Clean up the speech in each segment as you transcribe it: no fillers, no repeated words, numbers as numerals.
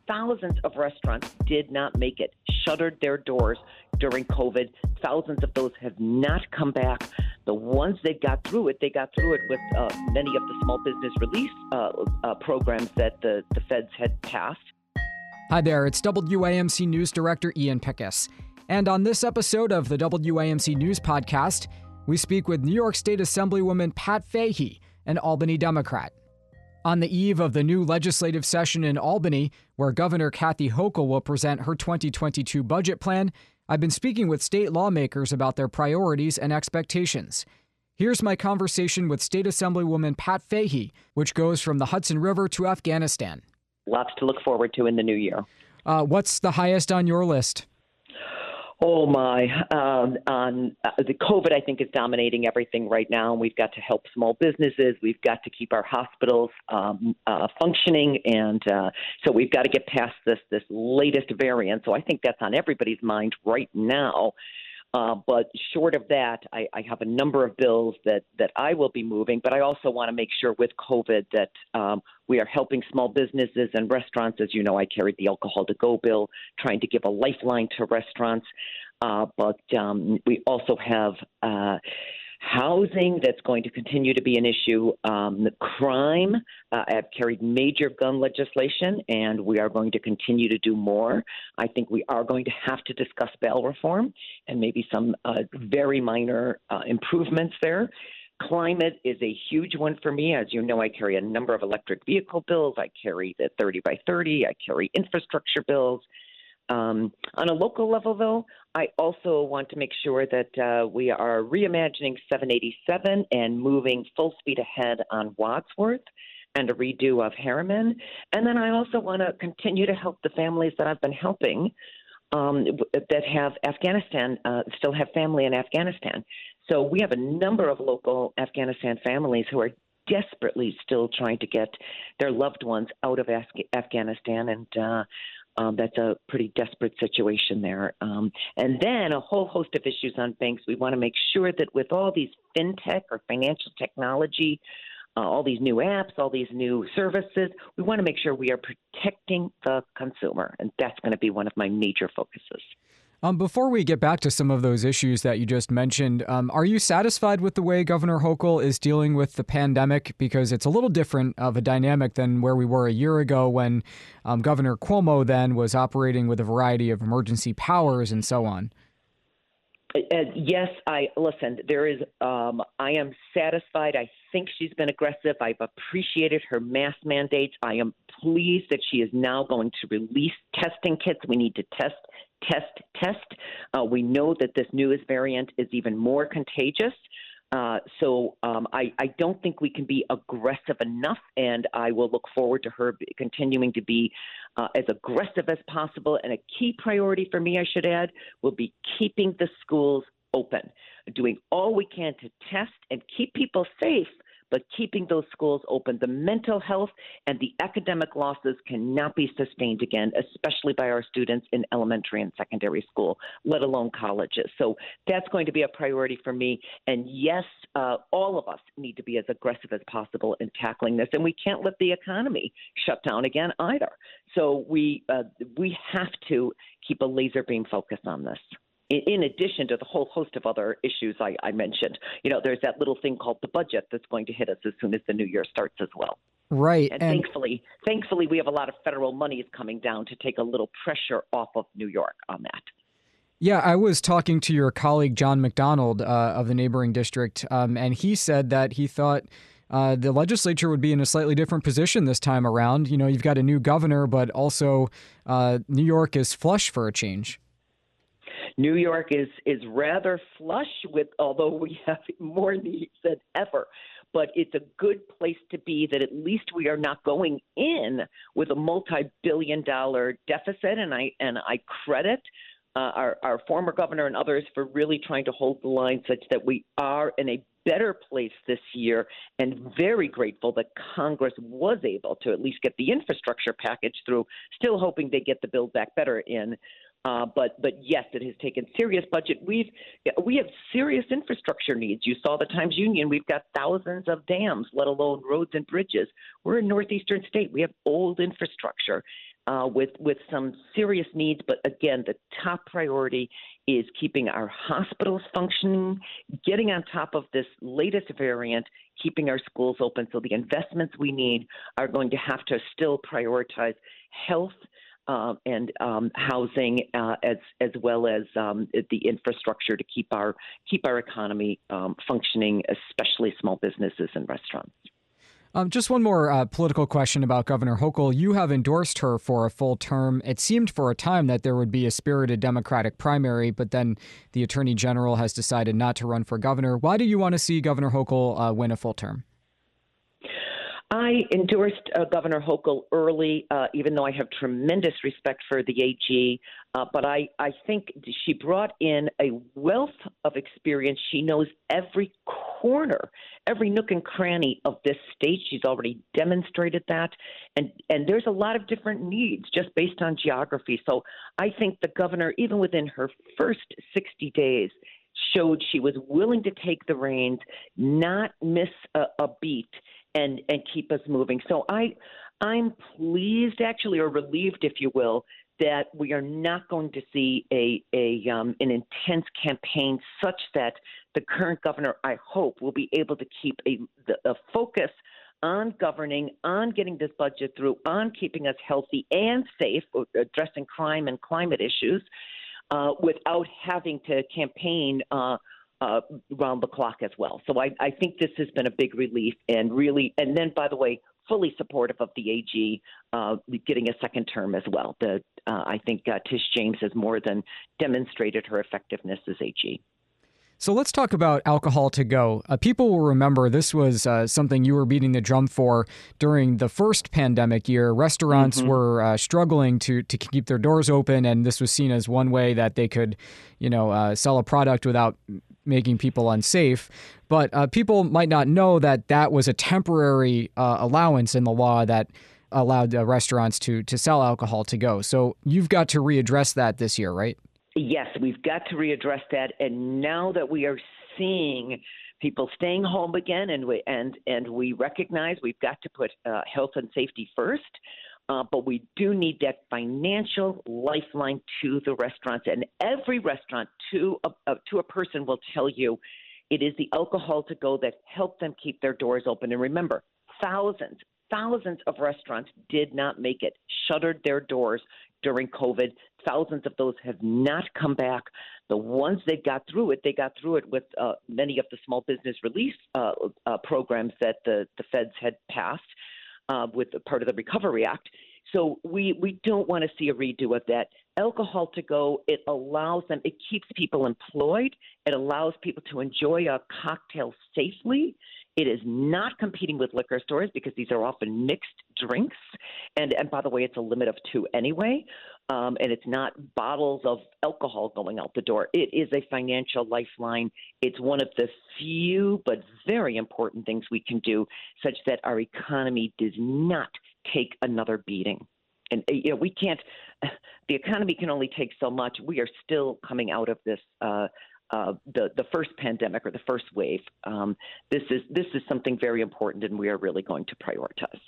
thousands of restaurants did not make it, shuttered their doors during COVID. Thousands of those have not come back. The ones that got through it, they got through it with many of the small business relief programs that the feds had passed. Hi there, it's WAMC News Director Ian Pickus. And on this episode of the WAMC News Podcast, we speak with New York State Assemblywoman Pat Fahey, an Albany Democrat. On the eve of the new legislative session in Albany, where Governor Kathy Hochul will present her 2022 budget plan, I've been speaking with state lawmakers about their priorities and expectations. Here's my conversation with State Assemblywoman Pat Fahey, which goes from the Hudson River to Afghanistan. Lots to look forward to in the new year. What's the highest on your list? Oh, my. The COVID, I think, is dominating everything right now. We've got to help small businesses. We've got to keep our hospitals functioning. And so we've got to get past this latest variant. So I think that's on everybody's mind right now. But short of that, I have a number of bills that I will be moving. But I also want to make sure with COVID that we are helping small businesses and restaurants. As you know, I carried the alcohol to go bill, trying to give a lifeline to restaurants. But we also have housing that's going to continue to be an issue. Crime, I've carried major gun legislation, and we are going to continue to do more. I think we are going to have to discuss bail reform and maybe some very minor improvements there. Climate is a huge one for me. As you know, I carry a number of electric vehicle bills. I carry the 30 by 30. I carry infrastructure bills. On a local level, though, I also want to make sure that we are reimagining 787 and moving full speed ahead on Wadsworth and a redo of Harriman. And then I also want to continue to help the families that I've been helping that have Afghanistan, still have family in Afghanistan. So we have a number of local Afghanistan families who are desperately still trying to get their loved ones out of Afghanistan, and that's a pretty desperate situation there. And then a whole host of issues on banks. We want to make sure that with all these fintech or financial technology, all these new apps, all these new services, we want to make sure we are protecting the consumer. And that's going to be one of my major focuses. Before we get back to some of those issues that you just mentioned, are you satisfied with the way Governor Hochul is dealing with the pandemic? Because it's a little different of a dynamic than where we were a year ago when Governor Cuomo then was operating with a variety of emergency powers and so on. Yes, there is, I am satisfied. I think she's been aggressive. I've appreciated her mask mandates. I am pleased that she is now going to release testing kits. We need to test. We know that this newest variant is even more contagious. So I don't think we can be aggressive enough, and I will look forward to her continuing to be as aggressive as possible. And a key priority for me, I should add, will be keeping the schools open, doing all we can to test and keep people safe, but keeping those schools open. The mental health and the academic losses cannot be sustained again, especially by our students in elementary and secondary school, let alone colleges. So that's going to be a priority for me. And yes, all of us need to be as aggressive as possible in tackling this. And we can't let the economy shut down again either. So we have to keep a laser beam focus on this. In addition to the whole host of other issues I mentioned. You know, there's that little thing called the budget that's going to hit us as soon as the new year starts as well. Right. And thankfully, we have a lot of federal monies coming down to take a little pressure off of New York on that. Yeah, I was talking to your colleague, John McDonald of the neighboring district, and he said that he thought the legislature would be in a slightly different position this time around. You know, you've got a new governor, but also New York is flush for a change. New York is rather flush with, although we have more needs than ever. But it's a good place to be that at least we are not going in with a multi-billion-dollar deficit. And I credit our former governor and others for really trying to hold the line such that we are in a better place this year, and very grateful that Congress was able to at least get the infrastructure package through, still hoping they get the Build Back Better in. But yes, it has taken serious budget. We have serious infrastructure needs. You saw the Times Union. We've got thousands of dams, let alone roads and bridges. We're a northeastern state. We have old infrastructure. with some serious needs. But again, the top priority is keeping our hospitals functioning, getting on top of this latest variant, keeping our schools open. So the investments we need are going to have to still prioritize health and housing, as well as the infrastructure to keep our economy functioning, especially small businesses and restaurants. Just one more political question about Governor Hochul. You have endorsed her for a full term. It seemed for a time that there would be a spirited Democratic primary, but then the Attorney General has decided not to run for governor. Why do you want to see Governor Hochul win a full term? I endorsed Governor Hochul early, even though I have tremendous respect for the AG. But I think she brought in a wealth of experience. She knows every corner, every nook and cranny of this state. She's already demonstrated that. And there's a lot of different needs just based on geography. So I think the governor, even within her first 60 days, showed she was willing to take the reins, not miss a beat, and keep us moving. So I'm pleased, actually, or relieved, if you will, that we are not going to see an intense campaign such that the current governor, I hope, will be able to keep a focus on governing, on getting this budget through, on keeping us healthy and safe, addressing crime and climate issues, without having to campaign round the clock as well. So I think this has been a big relief, and then, by the way, fully supportive of the AG getting a second term as well. I think Tish James has more than demonstrated her effectiveness as AG. So let's talk about alcohol to go. People will remember this was something you were beating the drum for during the first pandemic year. Restaurants were struggling to keep their doors open, and this was seen as one way that they could, sell a product without making people unsafe. But people might not know that was a temporary allowance in the law that allowed restaurants to sell alcohol to go. So you've got to readdress that this year, right? Yes, we've got to readdress that. And now that we are seeing people staying home again, and we recognize we've got to put health and safety first, but we do need that financial lifeline to the restaurants. And every restaurant, to a person, will tell you it is the alcohol to go that helped them keep their doors open. And remember, thousands of restaurants did not make it, shuttered their doors during COVID. Thousands of those have not come back. The ones that got through it with many of the small business relief programs that the feds had passed with part of the Recovery Act. So we don't want to see a redo of that. Alcohol to go, it allows them, it keeps people employed. It allows people to enjoy a cocktail safely. It is not competing with liquor stores because these are often mixed drinks. And by the way, it's a limit of 2 anyway. And it's not bottles of alcohol going out the door. It is a financial lifeline. It's one of the few but very important things we can do such that our economy does not take another beating. And we can't, the economy can only take so much. We are still coming out of this the first pandemic, or the first wave. This is something very important, and we are really going to prioritize.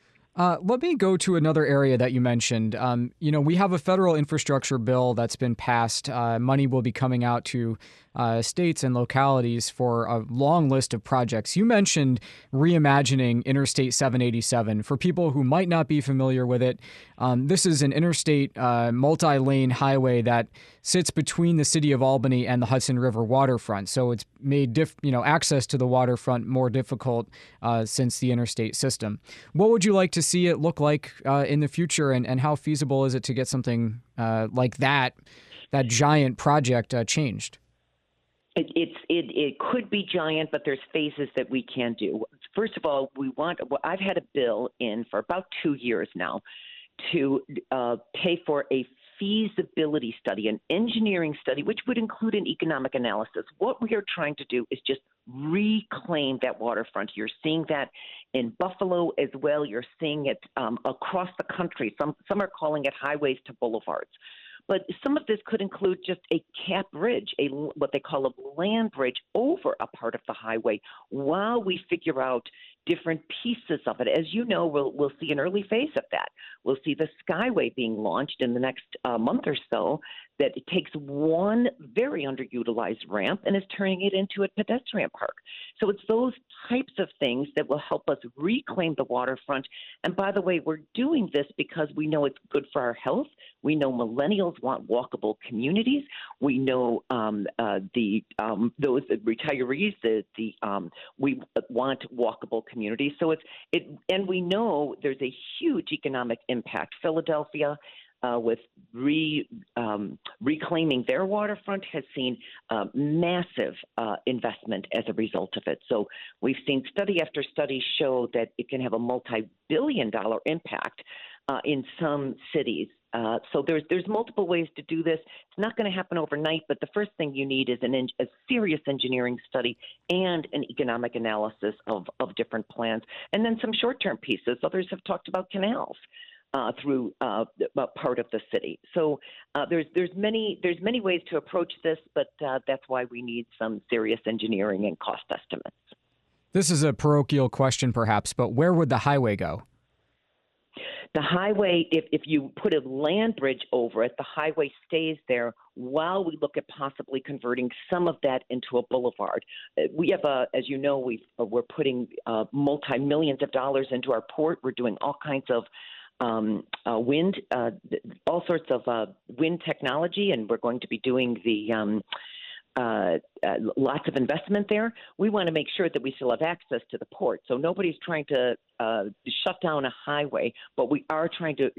Let me go to another area that you mentioned. We have a federal infrastructure bill that's been passed. Money will be coming out to states and localities for a long list of projects. You mentioned reimagining Interstate 787. For people who might not be familiar with it, this is an interstate multi-lane highway that sits between the city of Albany and the Hudson River waterfront. So it's made access to the waterfront more difficult since the interstate system. What would you like to see it look like in the future, and how feasible is it to get something like that giant project changed? It could be giant, but there's phases that we can do. First of all, I've had a bill in for about 2 years now to pay for a feasibility study, an engineering study, which would include an economic analysis. What we are trying to do is just reclaim that waterfront. You're seeing that in Buffalo as well. You're seeing it across the country. Some are calling it highways to boulevards. But some of this could include just a cap bridge, what they call a land bridge over a part of the highway, while we figure out different pieces of it. As you know, we'll see an early phase of that. We'll see the Skyway being launched in the next month or so, that it takes one very underutilized ramp and is turning it into a pedestrian park. So it's those types of things that will help us reclaim the waterfront. And by the way, we're doing this because we know it's good for our health. We know millennials want walkable communities. We know those retirees we want walkable communities. So and we know there's a huge economic impact. Philadelphia, with reclaiming their waterfront, has seen massive investment as a result of it. So we've seen study after study show that it can have a multi-billion-dollar impact in some cities. So there's multiple ways to do this. It's not going to happen overnight, but the first thing you need is a serious engineering study and an economic analysis of different plans, and then some short-term pieces. Others have talked about canals through part of the city. So there's many ways to approach this, but that's why we need some serious engineering and cost estimates. This is a parochial question, perhaps, but where would the highway go? The highway, if you put a land bridge over it, the highway stays there while we look at possibly converting some of that into a boulevard. We have, as you know, we're putting multi-millions of dollars into our port. We're doing all kinds of wind, all sorts of wind technology, and we're going to be doing the lots of investment there. We want to make sure that we still have access to the port. So nobody's trying to shut down a highway, but we are trying to.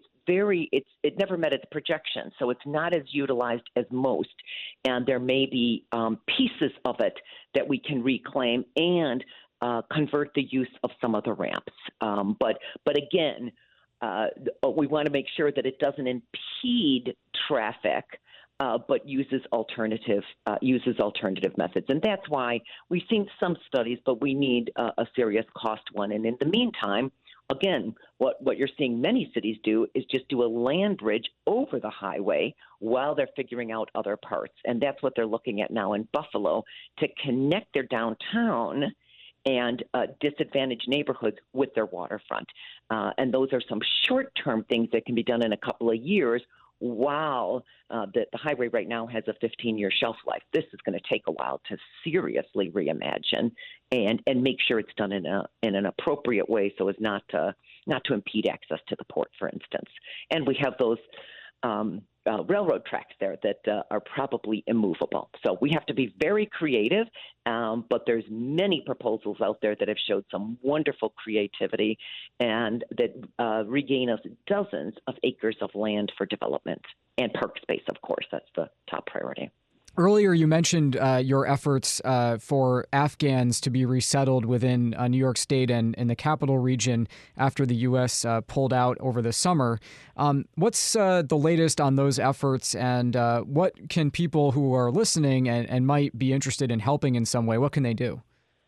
It never met its projection, so it's not as utilized as most, and there may be pieces of it that we can reclaim and convert the use of some of the ramps. But again. We want to make sure that it doesn't impede traffic, but uses alternative methods, and that's why we've seen some studies, but we need a serious cost one. And in the meantime, again, what you're seeing many cities do is just do a land bridge over the highway while they're figuring out other parts, and that's what they're looking at now in Buffalo to connect their downtown and disadvantaged neighborhoods with their waterfront. And those are some short-term things that can be done in a couple of years while the highway right now has a 15-year shelf life. This is going to take a while to seriously reimagine and make sure it's done in an appropriate way so as not to impede access to the port, for instance. And we have those railroad tracks there that are probably immovable. So we have to be very creative, but there's many proposals out there that have showed some wonderful creativity and that regain us dozens of acres of land for development and park space, of course. That's the top priority. Earlier, you mentioned your efforts for Afghans to be resettled within New York State and in the capital region after the U.S. Pulled out over the summer. What's the latest on those efforts, and what can people who are listening and might be interested in helping in some way, what can they do?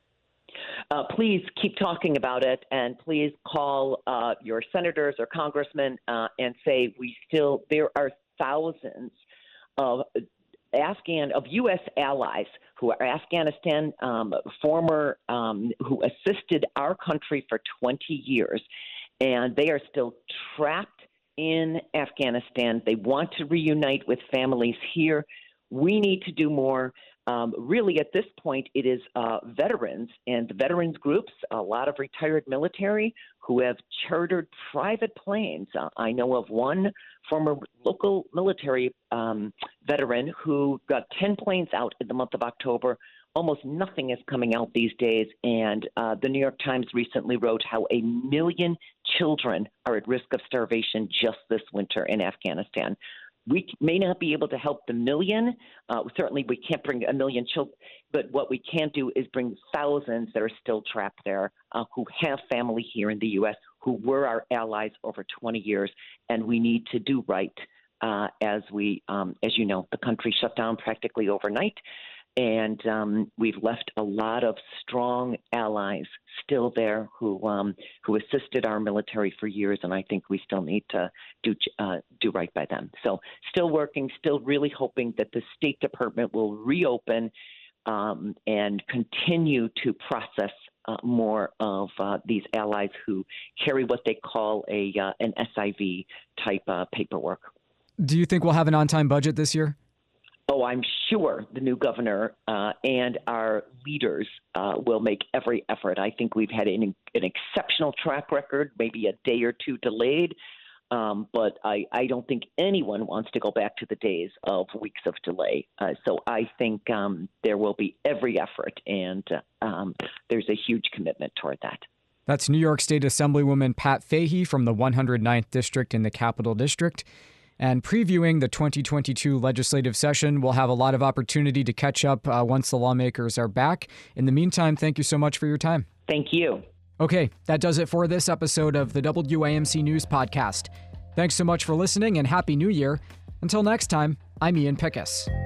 Please keep talking about it, and please call your senators or congressmen and say there are thousands of U.S. allies who are Afghanistan former who assisted our country for 20 years, and they are still trapped in Afghanistan. They want to reunite with families here. We need to do more. Really, at this point, it is veterans and the veterans groups, a lot of retired military who have chartered private planes. I know of one former local military veteran who got 10 planes out in the month of October. Almost nothing is coming out these days, and the New York Times recently wrote how 1 million children are at risk of starvation just this winter in Afghanistan. We may not be able to help the million. Certainly, we can't bring 1 million children. But what we can do is bring thousands that are still trapped there, who have family here in the U.S., who were our allies over 20 years. And we need to do right as you know, the country shut down practically overnight. And we've left a lot of strong allies still there who assisted our military for years, and I think we still need to do right by them. So still working, still really hoping that the State Department will reopen and continue to process more of these allies who carry what they call an SIV type paperwork. Do you think we'll have an on-time budget this year? Oh, I'm sure the new governor and our leaders will make every effort. I think we've had an exceptional track record, maybe a day or two delayed, but I don't think anyone wants to go back to the days of weeks of delay. So I think there will be every effort, and there's a huge commitment toward that. That's New York State Assemblywoman Pat Fahey from the 109th District in the Capital District. And previewing the 2022 legislative session, we'll have a lot of opportunity to catch up once the lawmakers are back. In the meantime, thank you so much for your time. Thank you. Okay, that does it for this episode of the WAMC News Podcast. Thanks so much for listening and Happy New Year. Until next time, I'm Ian Pickus.